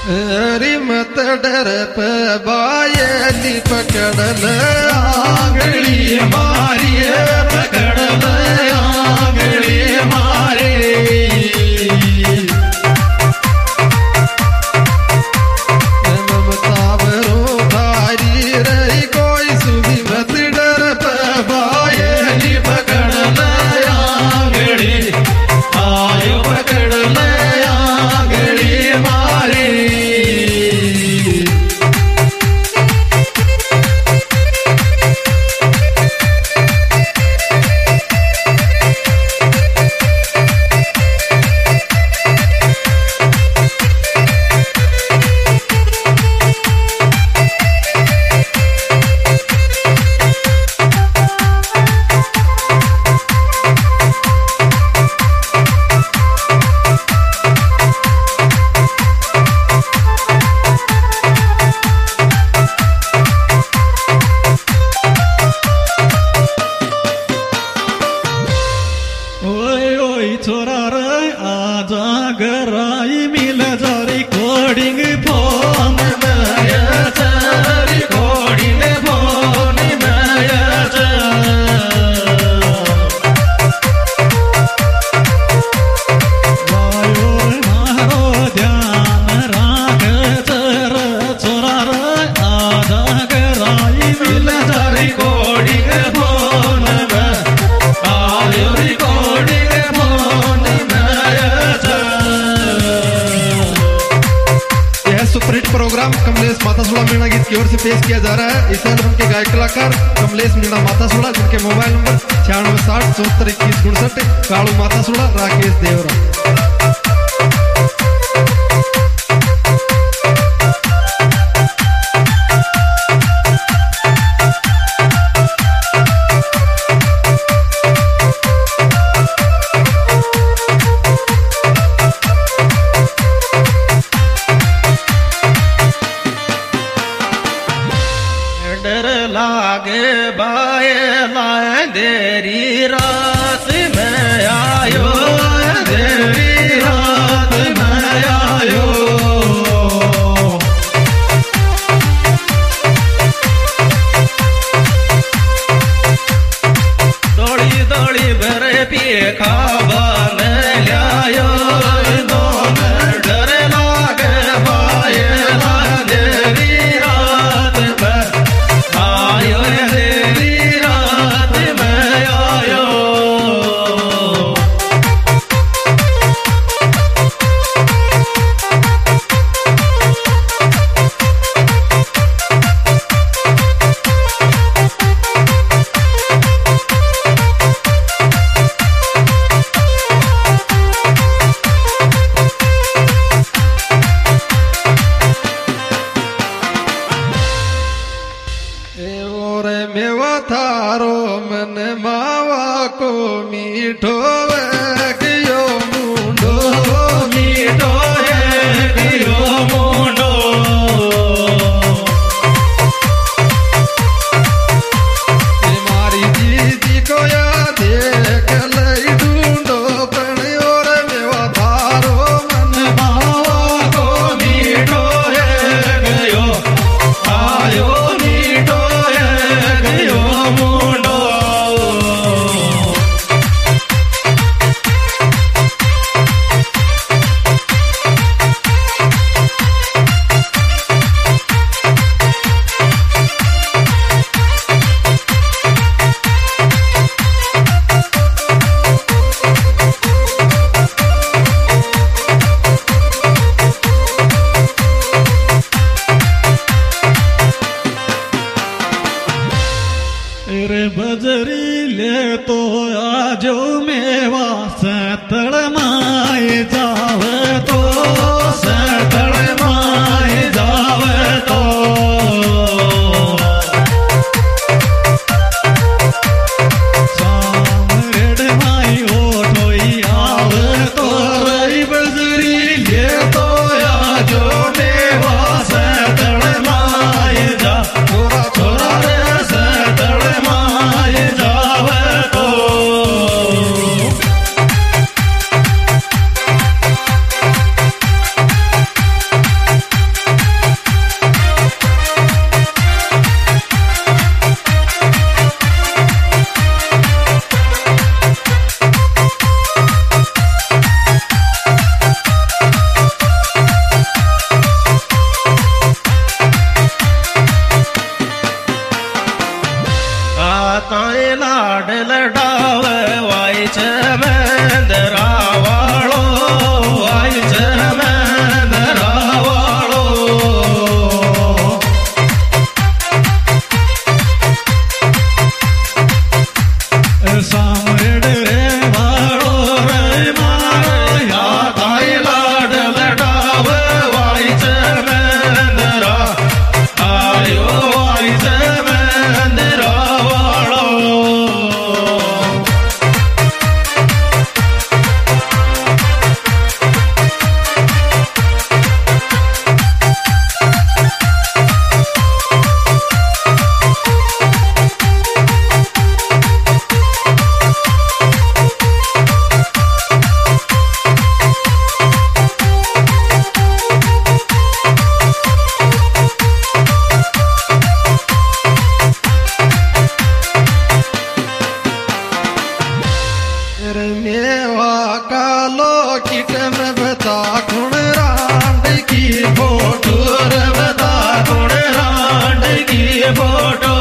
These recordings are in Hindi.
अरे मत डर पे बायली पकड़ ले आंगली मारी पकड़ ले आंगली मारे ममता बरो धारी रही कोई सुधी मत डर पे बायली पकड़ ले आंगली आयो पकड़ ले आंगली मारे प्रोग्राम कमलेश मातासुड़ा मीणा गीत की ओर से पेश किया जा रहा है। इस एल्बम के गायक कलाकार कमलेश मीणा मातासुड़ा, जिनके मोबाइल नंबर 9660742167, कालू मातासुड़ा, राकेश देवरा। डर लागे बाए देरी रात में आयो देरी रात गिटे में बता कुण रांड की फोटो रे बता कुण रांड की फोटो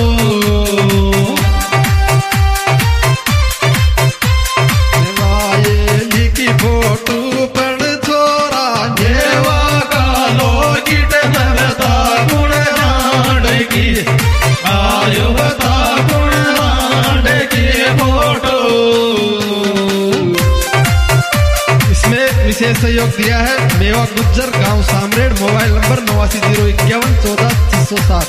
वाये की फोटो पर छोरा नेवा कालो गिटे में बता कुण रांड की आयो बता कुण रांड की फोटो। विशेष सहयोग दिया है मेवा गुज्जर गांव सामरेड मोबाइल नंबर 89015114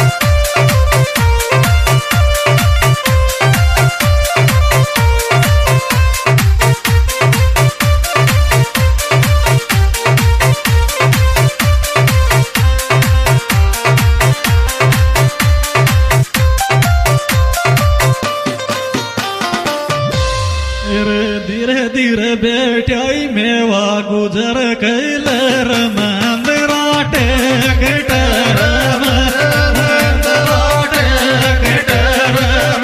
धीरे धीरे बेटाई मेवा गुजर कैल रमंदराटे गटर रमंदराटे गटर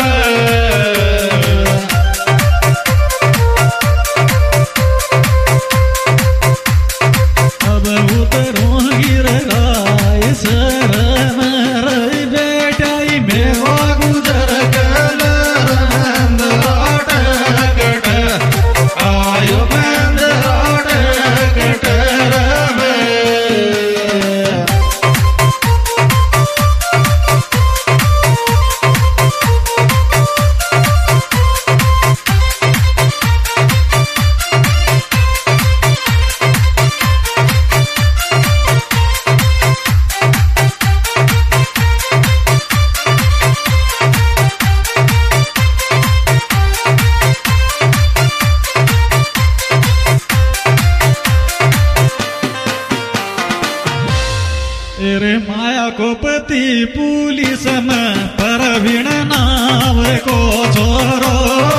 अब उतरों गिर राय सर मरई बेटाई मेवा गुजर कैल रमंदराटे गटर आयो मंदराटे गटर में। रे माया को पति पुलिस में परवीण नाव को छोरो